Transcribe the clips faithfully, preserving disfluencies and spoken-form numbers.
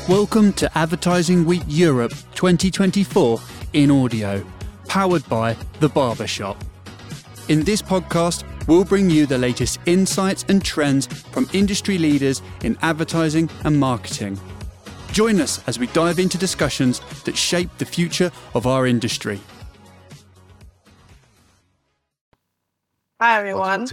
Welcome to Advertising Week Europe twenty twenty-four in audio, powered by The Barbershop. In this podcast, we'll bring you the latest insights and trends from industry leaders in advertising and marketing. Join us as we dive into discussions that shape the future of our industry. Hi everyone.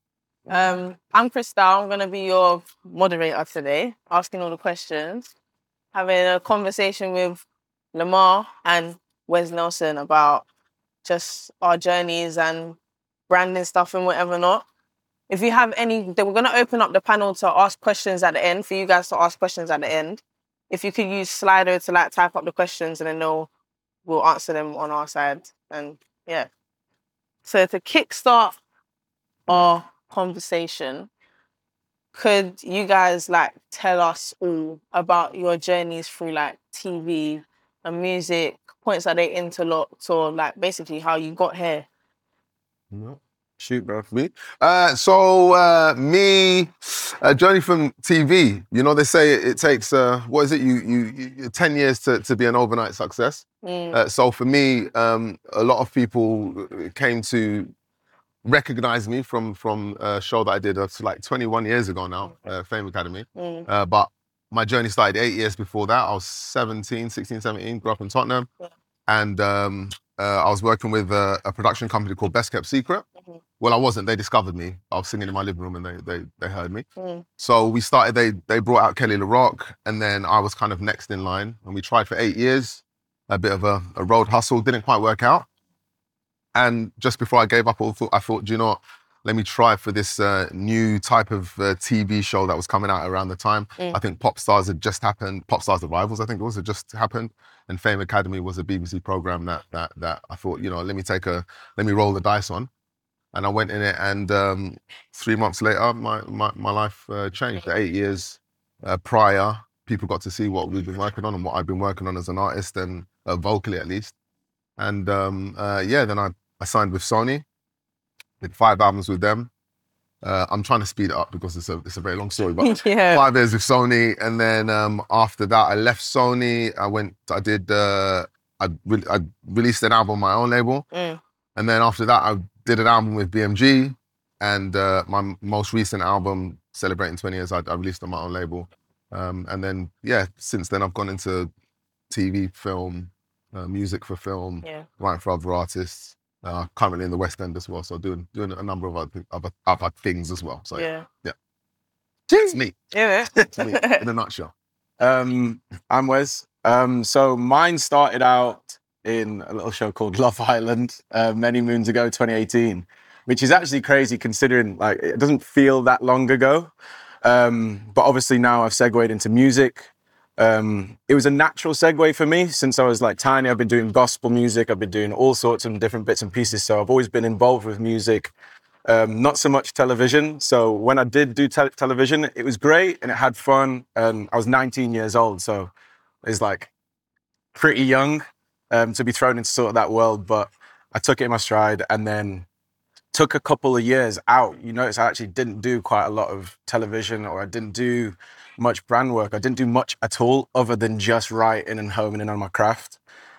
Um, I'm Krista. I'm going to be your moderator today, asking all the questions, having a conversation with Lamar and Wes Nelson about just our journeys and branding stuff and whatever not. If you have any, we're going to open up the panel to ask questions at the end, for you guys to ask questions at the end. If you could use Slido to like type up the questions and then they'll, we'll answer them on our side. And yeah. So to kickstart our conversation, could you guys like tell us all about your journeys through like T V and music, points that they interlocked, or like basically how you got here? No. Shoot, bro, for me. Uh, so, uh, me, a journey from T V. You know, they say it, it takes, uh, what is it, you, you, you, ten years to, to be an overnight success. Mm. Uh, so for me, um, a lot of people came to recognize me from, from a show that I did uh, like twenty-one years ago now, uh, Fame Academy. Mm. Uh, but my journey started eight years before that. I was seventeen, sixteen, seventeen, grew up in Tottenham. Yeah. And um, uh, I was working with a, a production company called Best Kept Secret. Mm-hmm. Well, I wasn't. They discovered me. I was singing in my living room and they they, they heard me. Mm. So we started, they they brought out Kelly LaRock, and then I was kind of next in line. And we tried for eight years, a bit of a, a road hustle, didn't quite work out. And just before I gave up, I thought, I thought, do you know what? Let me try for this uh, new type of uh, T V show that was coming out around the time. Mm. I think Pop Stars had just happened. Pop Stars The Rivals, I think it was, had just happened. And Fame Academy was a B B C program that that that I thought, you know, let me take a, let me roll the dice on. And I went in it, and um, three months later, my my, my life uh, changed. The eight years uh, prior, people got to see what we've been working on and what I've been working on as an artist, and uh, vocally at least. And um, uh, yeah, then I, I signed with Sony, did five albums with them. Uh, I'm trying to speed it up because it's a it's a very long story, but yeah. Five years with Sony, and then um, after that, I left Sony. I went, I did, uh, I, re- I released an album on my own label, mm. and then after that, I did an album with B M G, and uh, my most recent album, celebrating twenty years, I, I released on my own label, um, and then yeah, since then I've gone into T V, film, uh, music for film, yeah. writing for other artists. Uh, currently in the West End as well, so doing doing a number of other other, other things as well. So yeah, yeah, it's me. Yeah, it's me in a nutshell. Um, I'm Wes. Um, so mine started out in a little show called Love Island uh, many moons ago, twenty eighteen, which is actually crazy considering like it doesn't feel that long ago. Um, but obviously now I've segued into music. Um, it was a natural segue for me since I was like tiny. I've been doing gospel music. I've been doing all sorts of different bits and pieces. So I've always been involved with music, um, not so much television. So when I did do te- television, it was great and it had fun. And I was nineteen years old. So it's like pretty young um, to be thrown into sort of that world. But I took it in my stride and then took a couple of years out. You notice I actually didn't do quite a lot of television, or I didn't do much brand work. I didn't do much at all other than just writing and homing in on my craft.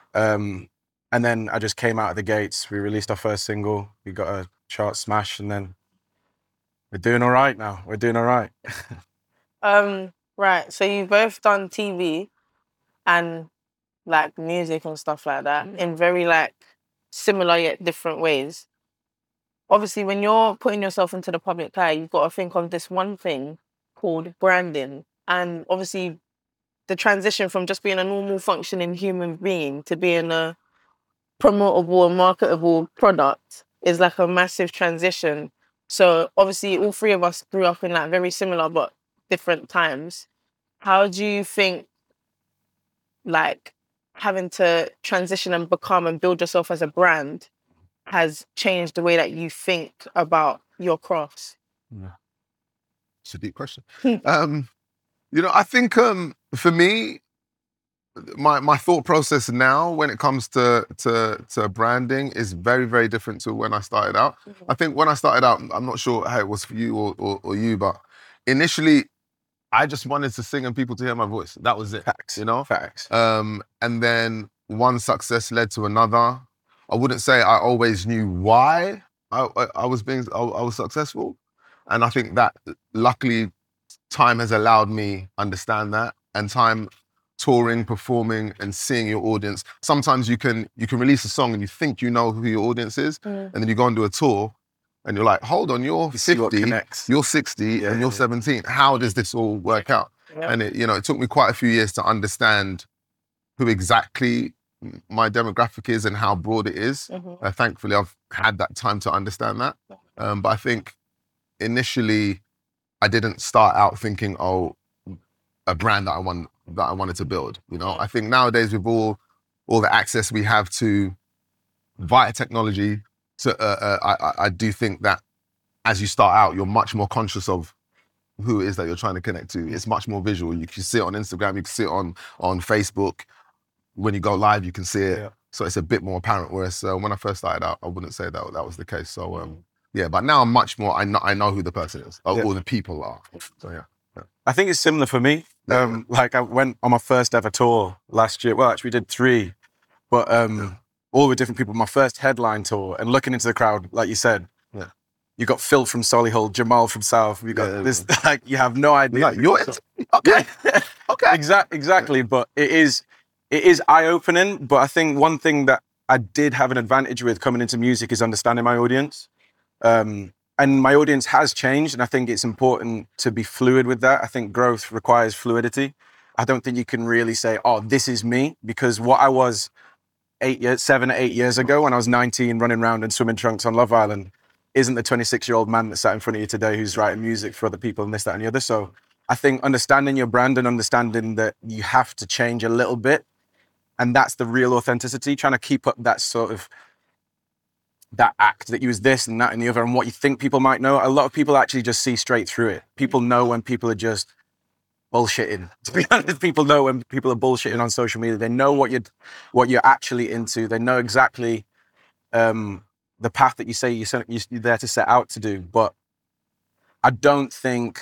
Um, and then I just came out of the gates. We released our first single. We got a chart smash, and then we're doing all right now. We're doing all right. um, right. So you've both done T V and like music and stuff like that mm. in very like similar yet different ways. Obviously, when you're putting yourself into the public eye, you've got to think of this one thing called branding. And obviously, the transition from just being a normal functioning human being to being a promotable and marketable product is like a massive transition. So obviously, all three of us grew up in like very similar but different times. How do you think like having to transition and become and build yourself as a brand has changed the way that you think about your crafts? Yeah. It's a deep question. um, you know, I think um, for me, my my thought process now when it comes to to to branding is very, very different to when I started out. Mm-hmm. I think when I started out, I'm not sure how it was for you or, or, or you, but initially I just wanted to sing and people to hear my voice. That was it. Facts. You know? Facts. Um, and then one success led to another. I wouldn't say I always knew why I, I, I was being I, I was successful. And I think that luckily time has allowed me understand that, and time touring, performing, and seeing your audience. Sometimes you can you can release a song and you think you know who your audience is, mm. and then you go and do a tour and you're like, hold on, you're you fifty, you're sixty, yeah, and you're yeah. seventeen. How does this all work out? Yeah. And it, you know, it took me quite a few years to understand who exactly my demographic is and how broad it is. Mm-hmm. Uh, thankfully, I've had that time to understand that. Um, but I think initially, I didn't start out thinking, oh, a brand that I want that I wanted to build. You know, I think nowadays with all all the access we have to via technology, to uh, uh, I, I do think that as you start out, you're much more conscious of who it is that you're trying to connect to. It's much more visual. You can see it on Instagram, you can see it on on Facebook. When you go live, you can see it. Yeah. So it's a bit more apparent. Whereas uh, when I first started out, I wouldn't say that that was the case. So um, yeah, but now I'm much more. I know I know who the person is, or, yeah. or the people are. So yeah. yeah. I think it's similar for me. Um, like I went on my first ever tour last year. Well, actually, we did three, but um, yeah. all with different people. My first headline tour, and looking into the crowd, like you said, yeah. you got Phil from Solihull, Jamal from South. You got yeah, this. Yeah. Like you have no idea. Like, you're it. Okay, okay, exactly, exactly. But it is, it is eye opening. But I think one thing that I did have an advantage with coming into music is understanding my audience. Um, And my audience has changed, and I think it's important to be fluid with that. I think growth requires fluidity. I don't think you can really say, oh, this is me, because what I was eight years, seven or eight years ago when I was nineteen running around in swimming trunks on Love Island isn't the twenty-six-year-old man that sat in front of you today who's writing music for other people and this, that, and the other. So I think understanding your brand and understanding that you have to change a little bit, and that's the real authenticity, trying to keep up that sort of that act that you was this and that and the other and what you think people might know. A lot of people actually just see straight through it. People know when people are just bullshitting. To be honest, people know when people are bullshitting on social media. They know what you're, what you're actually into. They know exactly um, the path that you say you're, you're there to set out to do. But I don't think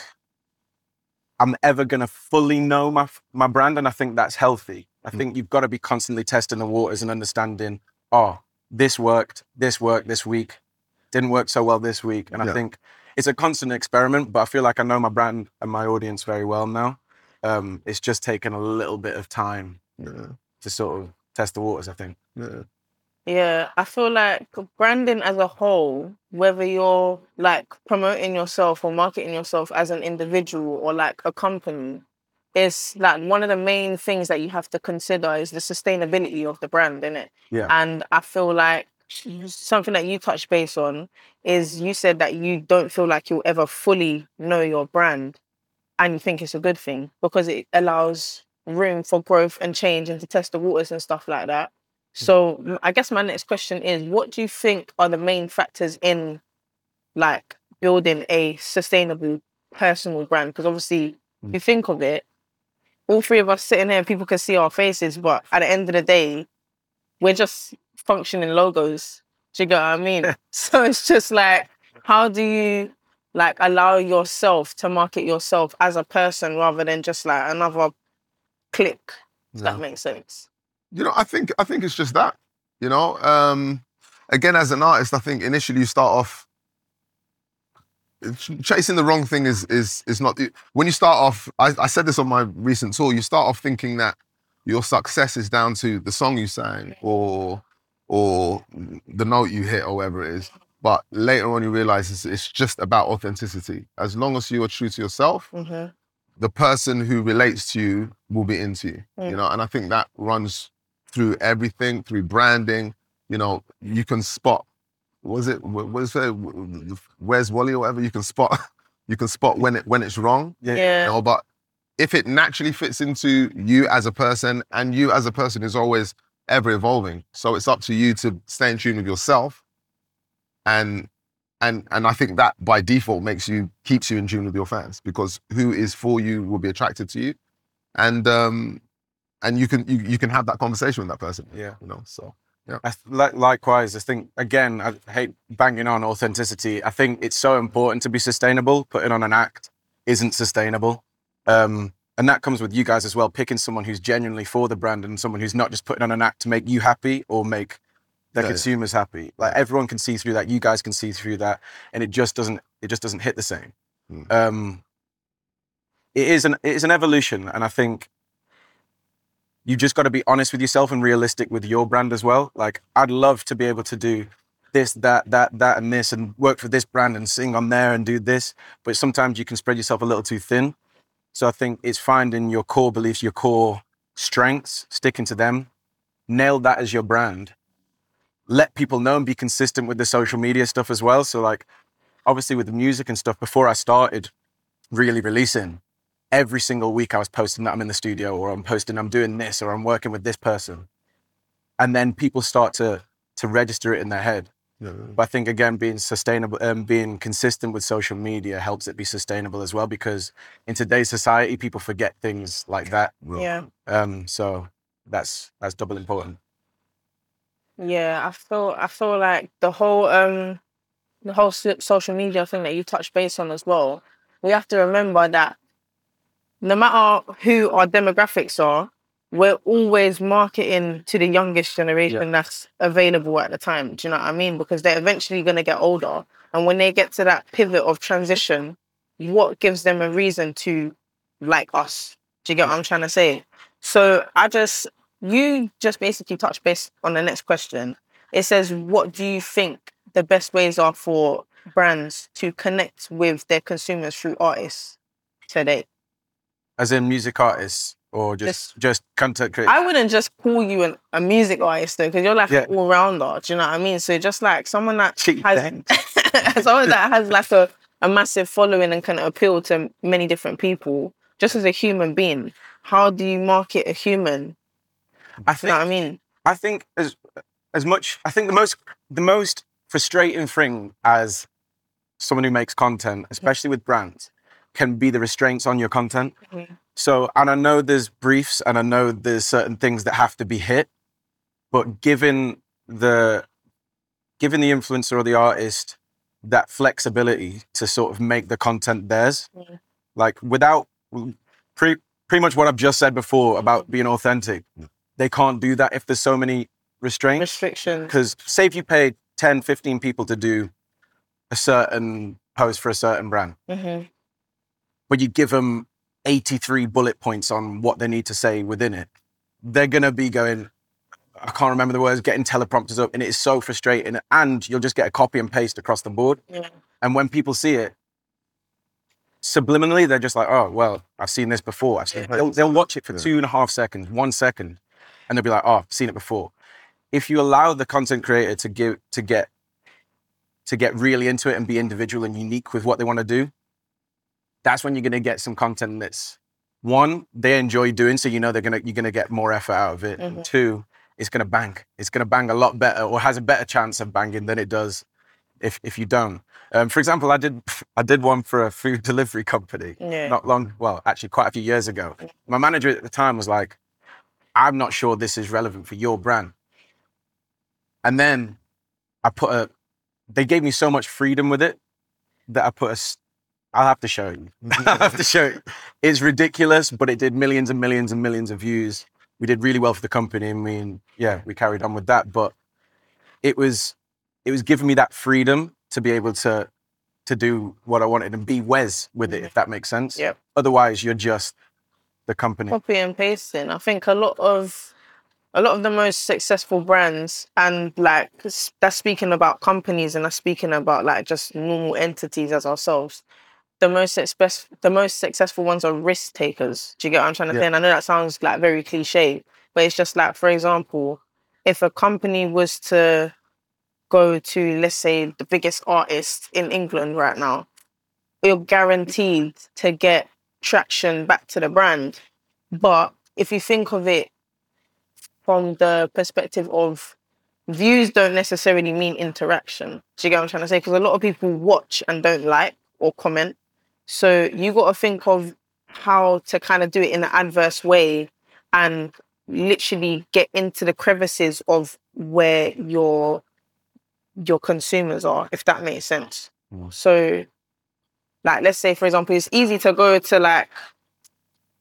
I'm ever going to fully know my my brand, and I think that's healthy. I think you've got to be constantly testing the waters and understanding, oh, this worked, this worked this week, didn't work so well this week. And yeah. I think it's a constant experiment, but I feel like I know my brand and my audience very well now. Um, it's just taken a little bit of time yeah. to sort of test the waters, I think. Yeah. Yeah, I feel like branding as a whole, whether you're like promoting yourself or marketing yourself as an individual or like a company, is like one of the main things that you have to consider is the sustainability of the brand, innit? Yeah. And I feel like something that you touched base on is you said that you don't feel like you'll ever fully know your brand, and you think it's a good thing because it allows room for growth and change and to test the waters and stuff like that. So I guess my next question is, what do you think are the main factors in like building a sustainable personal brand? Because obviously, if you think of it, all three of us sitting here, people can see our faces, but at the end of the day, we're just functioning logos. Do you get what I mean? So it's just like, how do you like allow yourself to market yourself as a person rather than just like another click? Does yeah. that make sense? You know, I think I think it's just that. You know, um, again, as an artist, I think initially you start off chasing the wrong thing is is is not. When you start off, I, I said this on my recent tour. You start off thinking that your success is down to the song you sang or or the note you hit or whatever it is. But later on, you realize it's, it's just about authenticity. As long as you are true to yourself, mm-hmm. the person who relates to you will be into you. Mm. You know, and I think that runs through everything, through branding. You know, you can spot. Was it? What is it? Where's Wally or whatever? You can spot. You can spot when it when it's wrong. Yeah. yeah. You know, but if it naturally fits into you as a person, and you as a person is always ever evolving, so it's up to you to stay in tune with yourself. And and and I think that by default makes you keeps you in tune with your fans, because who is for you will be attracted to you, and um and you can you, you can have that conversation with that person. Yeah, you know. So. Yeah. I th- likewise, I think, again, I hate banging on authenticity. I think it's so important to be sustainable. Putting on an act isn't sustainable. Um, and that comes with you guys as well, picking someone who's genuinely for the brand and someone who's not just putting on an act to make you happy or make the Yeah. consumers happy. Like everyone can see through that. You guys can see through that, and it just doesn't. It just doesn't hit the same. Mm. Um, it is an it is an evolution, and I think you just got to be honest with yourself and realistic with your brand as well. Like I'd love to be able to do this, that, that, that, and this, and work for this brand and sing on there and do this. But sometimes you can spread yourself a little too thin. So I think it's finding your core beliefs, your core strengths, sticking to them, nail that as your brand. Let people know and be consistent with the social media stuff as well. So like, obviously with the music and stuff, before I started really releasing, every single week I was posting that I'm in the studio, or I'm posting I'm doing this, or I'm working with this person. And then people start to to register it in their head. Yeah. But I think, again, being sustainable and um, being consistent with social media helps it be sustainable as well, because in today's society, people forget things like that. Yeah. Um, so that's that's double important. Yeah, I feel I feel like the whole um the whole so- social media thing that you touched base on as well. We have to remember that no matter who our demographics are, we're always marketing to the youngest generation Yeah. that's available at the time. Do you know what I mean? Because they're eventually going to get older, and when they get to that pivot of transition, what gives them a reason to like us? Do you get what I'm trying to say? So I just you just basically touch base on the next question. It says, what do you think the best ways are for brands to connect with their consumers through artists today? As in music artists, or just just content creators? I wouldn't just call you an, a music artist though, because you're like Yeah. an all-rounder. Do you know what I mean? So just like someone that Gee, has thanks. someone that has like a, a massive following and can appeal to many different people, just as a human being, how do you market a human? I You think know what I mean? I think as as much I think the most the most frustrating thing as someone who makes content, especially with brands, can be the restraints on your content. Mhm. So, and I know there's briefs and I know there's certain things that have to be hit, but given the given the influencer or the artist that flexibility to sort of make the content theirs, Mhm. like without pre, pretty much what I've just said before about being authentic, they can't do that if there's so many restraints. Restrictions. Because say if you paid ten, fifteen people to do a certain post for a certain brand, Mm-hmm. but you give them eighty-three bullet points on what they need to say within it, they're going to be going, I can't remember the words, getting teleprompters up, and it is so frustrating. And you'll just get a copy and paste across the board. Yeah. And when people see it, subliminally, they're just like, oh, well, I've seen this before. I've seen Yeah. they'll, they'll watch it for Yeah. two and a half seconds, one second, and they'll be like, oh, I've seen it before. If you allow the content creator to give, to get, to get really into it and be individual and unique with what they want to do, that's when you're going to get some content that's, one, they enjoy doing, so you know they're gonna you're gonna get more effort out of it. Mhm. And two, it's gonna bang. It's gonna bang a lot better, or has a better chance of banging than it does if if you don't. Um, for example, I did I did one for a food delivery company Yeah. not long, well, actually quite a few years ago. My manager at the time was like, "I'm not sure this is relevant for your brand." And then I put a. They gave me so much freedom with it that I put a. s- I'll have to show you. I'll have to show you. It's ridiculous, but it did millions and millions and millions of views. We did really well for the company, and we, yeah, we carried on with that. But it was, it was giving me that freedom to be able to, to do what I wanted and be Wes with it, if that makes sense. Yep. Otherwise, you're just the company. Copy and pasting. I think a lot of a lot of the most successful brands, and like s- that's speaking about companies and that's speaking about like just normal entities as ourselves. The most success, the most successful ones are risk takers. Do you get what I'm trying to Yeah. say? And I know that sounds like very cliche, but it's just like, for example, if a company was to go to, let's say, the biggest artist in England right now, you're guaranteed to get traction back to the brand. But if you think of it from the perspective of views don't necessarily mean interaction. Do you get what I'm trying to say? Because a lot of people watch and don't like or comment. So you got to think of how to kind of do it in an adverse way and literally get into the crevices of where your your consumers are, if that makes sense. Mm. So, like, let's say, for example, it's easy to go to like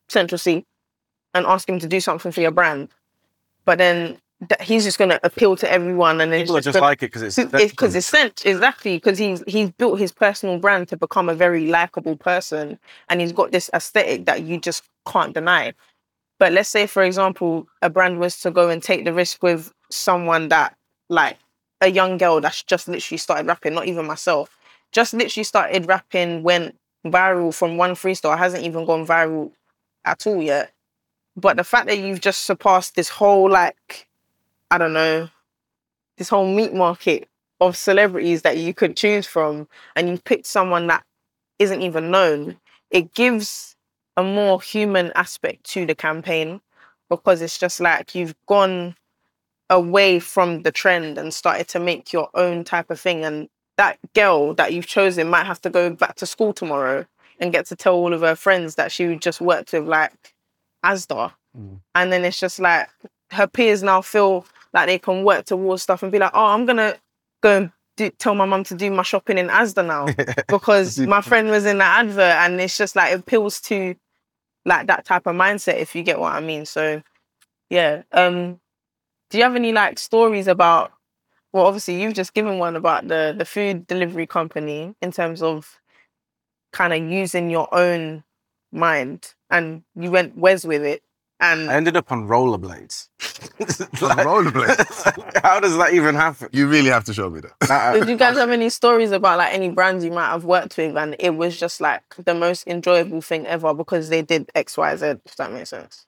Central C and ask him to do something for your brand. But then th- he's just going to appeal to everyone. And then People it's just gonna, like it because it's... Because it's, it's exactly, because he's, he's built his personal brand to become a very likeable person. And he's got this aesthetic that you just can't deny. But let's say, for example, a brand was to go and take the risk with someone that, like, a young girl that's just literally started rapping, not even myself, just literally started rapping, went viral from one freestyle, hasn't even gone viral at all yet. But the fact that you've just surpassed this whole, like, I don't know, this whole meat market of celebrities that you could choose from, and you've picked someone that isn't even known, it gives a more human aspect to the campaign, because it's just like you've gone away from the trend and started to make your own type of thing. And that girl that you've chosen might have to go back to school tomorrow and get to tell all of her friends that she just worked with, like, Asda. Mm. And then it's just like her peers now feel like they can work towards stuff and be like, oh, I'm going to go and do, tell my mum to do my shopping in Asda now because my friend was in that advert. And it's just like, it appeals to like that type of mindset, if you get what I mean. So, yeah. Um, do you have any like stories about, well, obviously you've just given one about the, the food delivery company in terms of kind of using your own mind, and you went Wes with it. And I ended up on rollerblades. Like, on rollerblades? How does that even happen? You really have to show me that. Did you guys have any stories about like any brands you might have worked with and it was just like the most enjoyable thing ever because they did X, Y, Z, if that makes sense?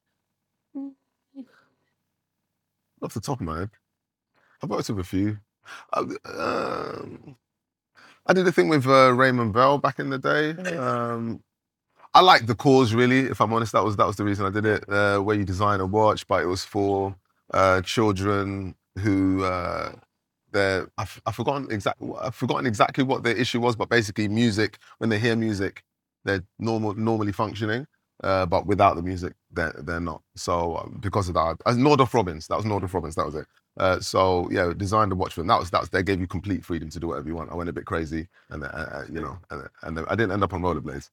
Off the top of my head, I've worked with a few. I, um, I did a thing with uh, Raymond Bell back in the day. Um, I like the cause, really. If I'm honest, that was that was the reason I did it. Uh, where you design a watch, but it was for uh, children who uh, they're I've, I've forgotten exactly I've forgotten exactly what their issue was, but basically music. When they hear music, they're normal normally functioning, uh, but without the music, they're they're not. So uh, because of that, as Nordoff Robbins, that was Nordoff Robbins. That was it. Uh, so yeah, designed a watch for them. That was that was they gave you complete freedom to do whatever you want. I went a bit crazy, and uh, uh, you know, and, and I didn't end up on rollerblades.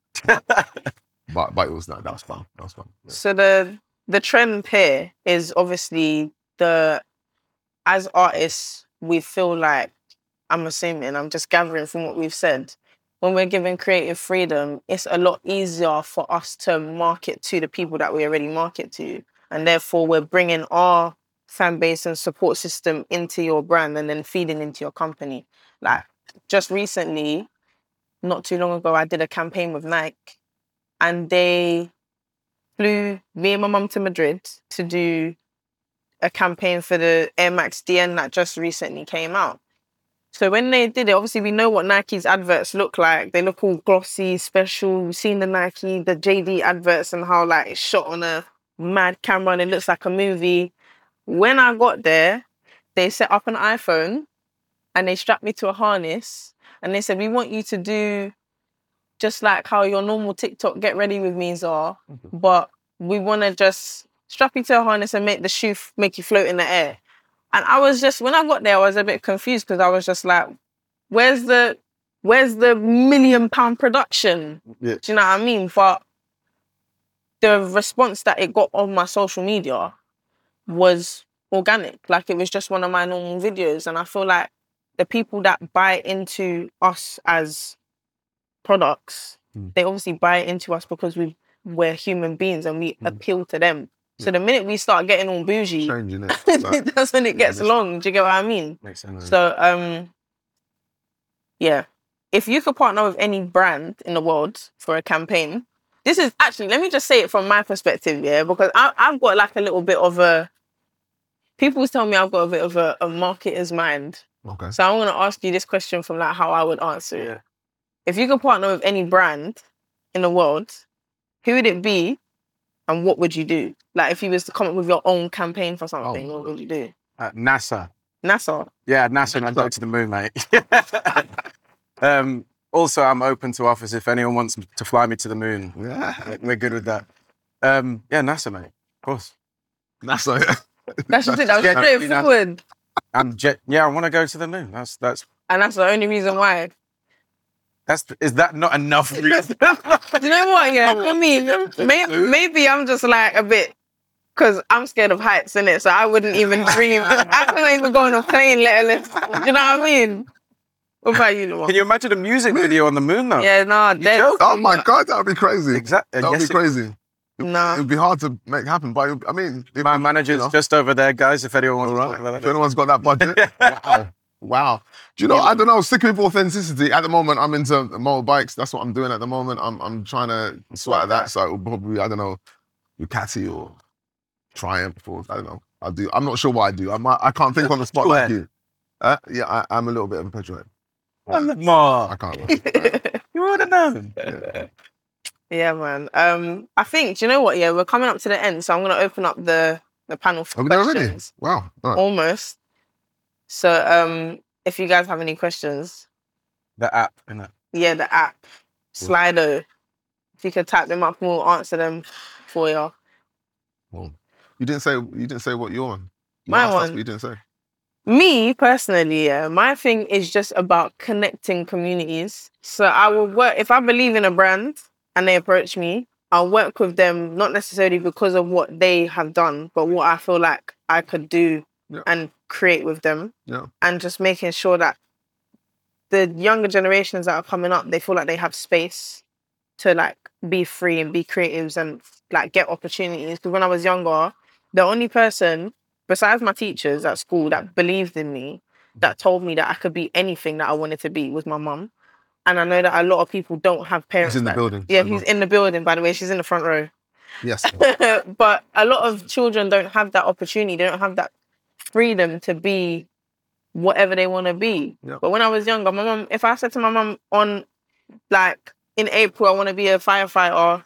but but it was that that was fun. That was fun. Yeah. So the the trend here is obviously the as artists we feel like, I'm assuming, I'm just gathering from what we've said, when we're given creative freedom, it's a lot easier for us to market to the people that we already market to, and therefore we're bringing our fan base and support system into your brand and then feeding into your company. Like just recently, not too long ago, I did a campaign with Nike and they flew me and my mum to Madrid to do a campaign for the Air Max D N that just recently came out. So when they did it, obviously we know what Nike's adverts look like. They look all glossy, special. We've seen the Nike, the J D adverts and how like it's shot on a mad camera and it looks like a movie. When I got there, they set up an iPhone and they strapped me to a harness and they said, we want you to do just like how your normal TikTok get ready with me's are, mm-hmm. but we want to just strap you to a harness and make the shoe f- make you float in the air. And I was just, when I got there, I was a bit confused because I was just like, where's the, where's the million pound production? Yeah. Do you know what I mean? But the response that it got on my social media was organic. Like it was just one of my normal videos. And I feel like the people that buy into us as products, mm. they obviously buy into us because we, we're human beings and we mm. appeal to them. So yeah. the minute we start getting all bougie, changing it. Like, that's when it gets yeah, long. Do you get what I mean? Makes sense. So, um, yeah. If you could partner with any brand in the world for a campaign, this is actually, let me just say it from my perspective, yeah, because I, I've got like a little bit of a, people tell me I've got a bit of a, a marketer's mind. Okay. So I'm going to ask you this question from like how I would answer it. Yeah. If you could partner with any brand in the world, who would it be and what would you do? Like if you was to come up with your own campaign for something, oh. what would you do? Uh, NASA. NASA? Yeah, NASA and I'd go to the moon, mate. um, also, I'm open to offers if anyone wants to fly me to the moon. Yeah. We're good with that. Um, yeah, NASA, mate. Of course. NASA, yeah. That's just it. That was straightforward. And jet, yeah, I want to go to the moon. That's that's. And that's the only reason why. That's is that not enough reason? Do you know what? Yeah, for me, maybe, maybe I'm just like a bit, because I'm scared of heights, innit? So I wouldn't even dream. I couldn't even go on a plane, let alone. Do you know what I mean? What about you, Noah? Can you imagine a music video on the moon though? Yeah, no, dead. Oh my God, that would be crazy. Exactly. That would Yes, be crazy. No. It would be hard to make happen, but it, I mean, if, My manager's you know, just over there, guys. If anyone wants all to right. talk about If that. anyone's got that budget, wow, wow. Do you know? I don't know. Sticking with authenticity. At the moment, I'm into motorbikes. That's what I'm doing at the moment. I'm I'm trying to sort out that. So it will probably, I don't know, Ducati or Triumph or I don't know. I do. I'm not sure what I do. I might, I can't think on the spot like you. Uh, yeah, I, I'm a little bit of a petrol head. More. I can't. You would have known. Yeah. Yeah, man. Um, I think, do you know what? Yeah, we're coming up to the end, so I'm going to open up the, the panel for Are we there questions. already? Wow. All right. Almost. So um, if you guys have any questions, The app, innit? yeah, the app, Slido, if you could type them up, we'll answer them for you. Well, you didn't say. You didn't say what you're on. You My asked us, one. but you didn't say. Me, personally, yeah, my thing is just about connecting communities. So I will work, if I believe in a brand and they approach me, I'll work with them, not necessarily because of what they have done, but what I feel like I could do Yeah. and create with them. Yeah. And just making sure that the younger generations that are coming up, they feel like they have space to like be free and be creatives and like get opportunities. Because when I was younger, the only person besides my teachers at school that believed in me, that told me that I could be anything that I wanted to be, was my mum. And I know that a lot of people don't have parents. He's in the that, building. Yeah, so he's not- in the building, by the way. She's in the front row. Yes. But a lot of children don't have that opportunity. They don't have that freedom to be whatever they want to be. Yeah. But when I was younger, my mum, if I said to my mum on, like, in April, I want to be a firefighter.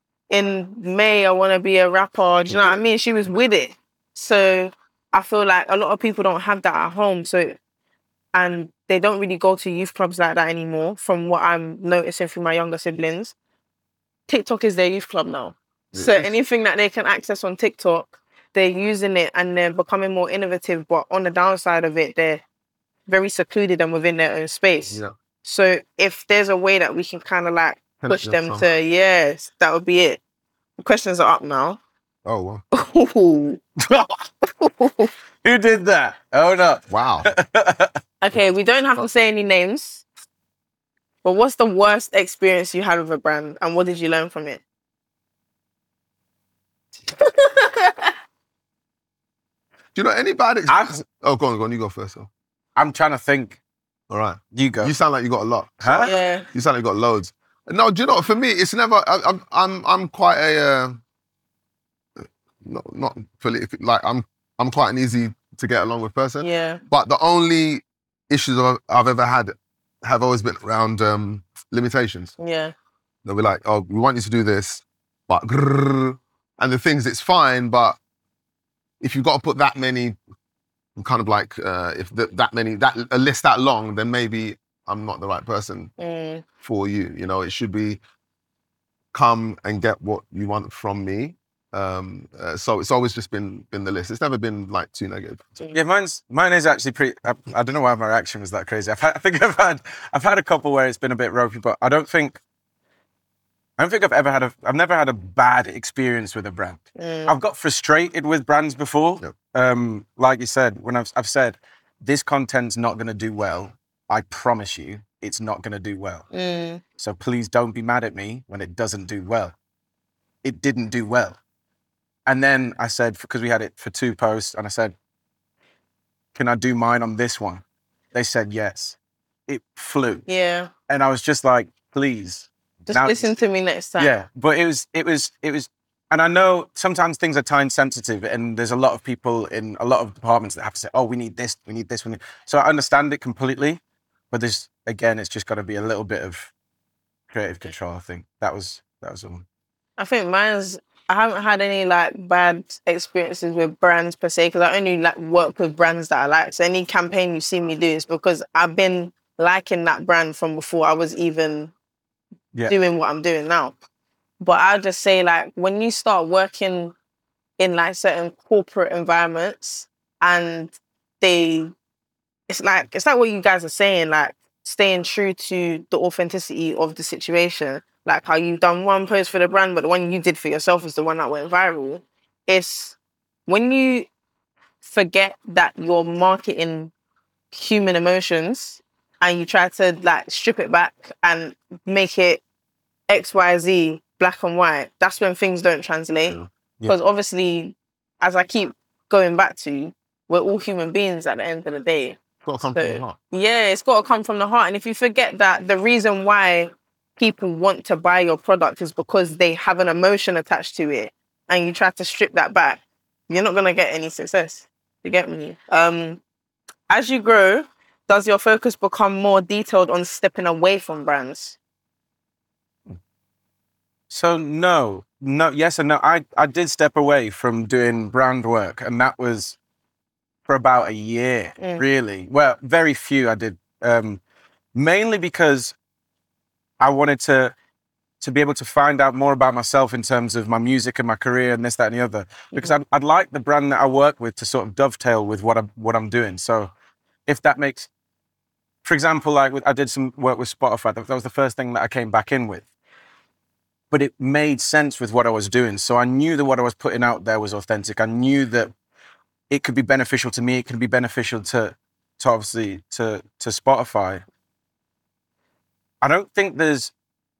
In May, I want to be a rapper. Do you know what I mean? She was with it. So I feel like a lot of people don't have that at home. So, and they don't really go to youth clubs like that anymore, from what I'm noticing through my younger siblings. TikTok is their youth club now. So Yes. anything that they can access on TikTok, they're using it and they're becoming more innovative. But on the downside of it, they're very secluded and within their own space. Yeah. So if there's a way that we can kind of like Connect push them yourself. to, yes, that would be it. The questions are up now. Oh wow. Who did that? Oh no. Wow. Okay, we don't have to say any names. But what's the worst experience you had with a brand and what did you learn from it? Do you know any bad I'm, experience? Oh, go on, go on. You go first. Though. I'm trying to think. All right. You go. You sound like you got a lot. Huh? Yeah. You sound like you got loads. No, do you know? For me, it's never. I, I'm. I'm. I'm quite a. Uh, not. Not politically. Like I'm. I'm quite an easy to get along with person. Yeah. But the only issues I've, I've ever had have always been around um, limitations. Yeah. They'll be like, "Oh, we want you to do this," but grrr, and the things it's fine, but if you've got to put that many, kind of like uh, if the, that many that a list that long, then maybe I'm not the right person Mm. for you. You know, it should be come and get what you want from me. Um, uh, so it's always just been been the list. It's never been like too negative. Yeah, mine's mine is actually pretty. I, I don't know why my reaction was that crazy. I've had, I think I've had I've had a couple where it's been a bit ropey, but I don't think I don't think I've ever had a I've never had a bad experience with a brand. Mm. I've got frustrated with brands before. Yep. Um, like you said, when I've I've said this content's not going to do well, I promise you, it's not going to do well. Mm. So please don't be mad at me when it doesn't do well. It didn't do well. And then I said, because we had it for two posts, and I said, can I do mine on this one? They said yes. It flew. Yeah. And I was just like, please. Just Now- listen to me next time. Yeah, but it was, it was, it was, and I know sometimes things are time sensitive, and there's a lot of people in a lot of departments that have to say, oh, we need this, we need this, we need. So I understand it completely, but there's, again, it's just got to be a little bit of creative control, I think. That was, that was all. I think mine's, I haven't had any like bad experiences with brands per se, because I only like work with brands that I like. So any campaign you see me do is because I've been liking that brand from before I was even Yeah. doing what I'm doing now. But I'll just say, like, when you start working in like certain corporate environments and they, it's like, it's like what you guys are saying, like staying true to the authenticity of the situation. Like how you've done one post for the brand, but the one you did for yourself is the one that went viral. It's when you forget that you're marketing human emotions and you try to like strip it back and make it X, Y, Z, black and white, that's when things don't translate. Because yeah. yeah. obviously, as I keep going back to, we're all human beings at the end of the day. It's got to come so, from the heart. Yeah, it's got to come from the heart. And if you forget that the reason why people want to buy your product is because they have an emotion attached to it, and you try to strip that back, you're not going to get any success. You get me? Um, as you grow, does your focus become more detailed on stepping away from brands? So no, no, yes and no. I, I did step away from doing brand work, and that was for about a year, mm. really. Well, very few I did, um, mainly because I wanted to to be able to find out more about myself in terms of my music and my career and this, that, and the other. Because mm-hmm. I'd, I'd like the brand that I work with to sort of dovetail with what I'm what I'm doing. So, if that makes, for example, like I did some work with Spotify. That was the first thing that I came back in with. But it made sense with what I was doing. So I knew that what I was putting out there was authentic. I knew that it could be beneficial to me. It could be beneficial to, to obviously, to, to Spotify. I don't think there's,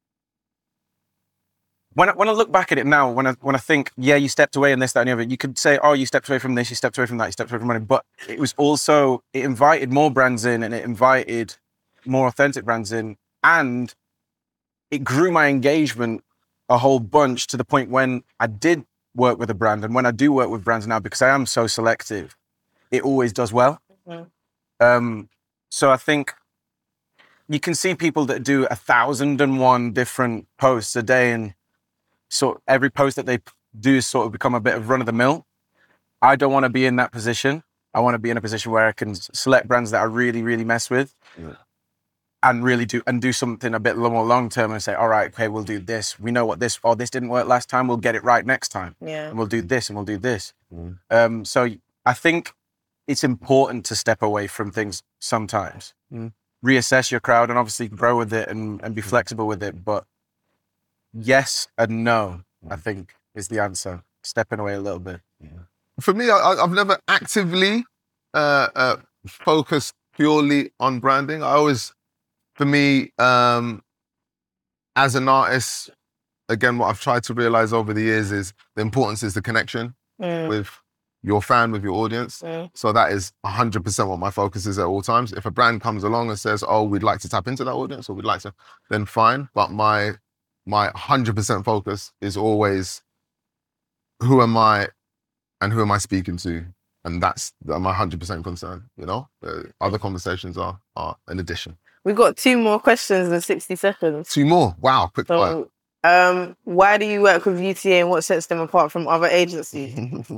when I, when I look back at it now, when I, when I think, yeah, you stepped away in this, that, and the other, you could say, oh, you stepped away from this, you stepped away from that, you stepped away from money. But it was also, it invited more brands in, and it invited more authentic brands in. And it grew my engagement a whole bunch to the point when I did work with a brand, and when I do work with brands now, because I am so selective, it always does well. Mm-hmm. Um, so I think you can see people that do a thousand and one different posts a day, and so every post that they do sort of become a bit of run of the mill. I don't want to be in that position. I want to be in a position where I can select brands that I really, really mess with. Yeah. And really do and do something a bit more long term and say, all right, okay, we'll do this. We know what this, or this didn't work last time. We'll get it right next time. Yeah. And we'll do this and we'll do this. Mm. Um, so I think it's important to step away from things sometimes. Mm. Reassess your crowd and obviously grow with it and, and be flexible with it. But yes and no, I think is the answer. Stepping away a little bit. Yeah. For me, I, I've never actively uh, uh, focused purely on branding. I always. For me, um, as an artist, again, what I've tried to realize over the years is the importance is the connection mm. with your fan, with your audience. Mm. So that is one hundred percent what my focus is at all times. If a brand comes along and says, oh, we'd like to tap into that audience, or we'd like to, then fine. But my my one hundred percent focus is always, who am I and who am I speaking to? And that's my one hundred percent concern, you know? Uh, other conversations are, are an addition. We've got two more questions in sixty seconds. Two more? Wow, quick fire. So, um, why do you work with U T A and what sets them apart from other agencies?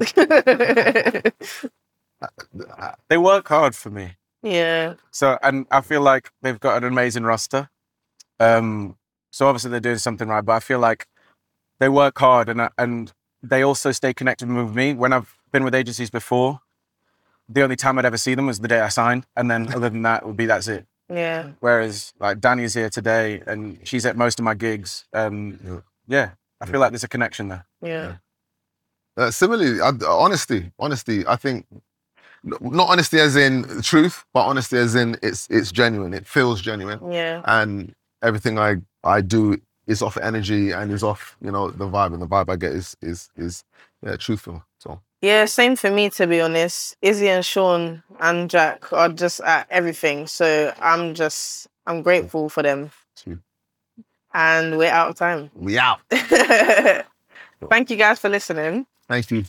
They work hard for me. Yeah. So, and I feel like they've got an amazing roster. Um, so obviously they're doing something right, but I feel like they work hard and and they also stay connected with me. When I've been with agencies before, the only time I'd ever see them was the day I signed. And then other than that, it would be that's it. Yeah. Whereas like Danny's here today and she's at most of my gigs. Um, yeah. yeah, I feel like there's a connection there. Yeah. yeah. Uh, similarly, uh, honesty, honesty. I think not honesty as in truth, but honesty as in it's it's genuine. It feels genuine. Yeah. And everything I I do is off energy and is off, you know, the vibe, and the vibe I get is is is yeah, truthful. So. Yeah, same for me, to be honest. Izzy and Sean and Jack are just at everything. So I'm just, I'm grateful for them. And we're out of time. We out. Thank you guys for listening. Thank you.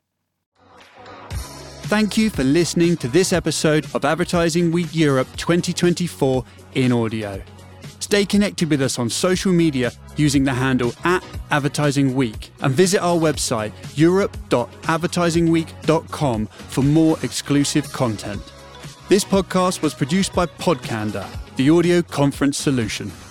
Thank you for listening to this episode of Advertising Week Europe twenty twenty-four in audio. Stay connected with us on social media using the handle at Advertising Week, and visit our website europe dot advertising week dot com for more exclusive content. This podcast was produced by Podcanda, the audio conference solution.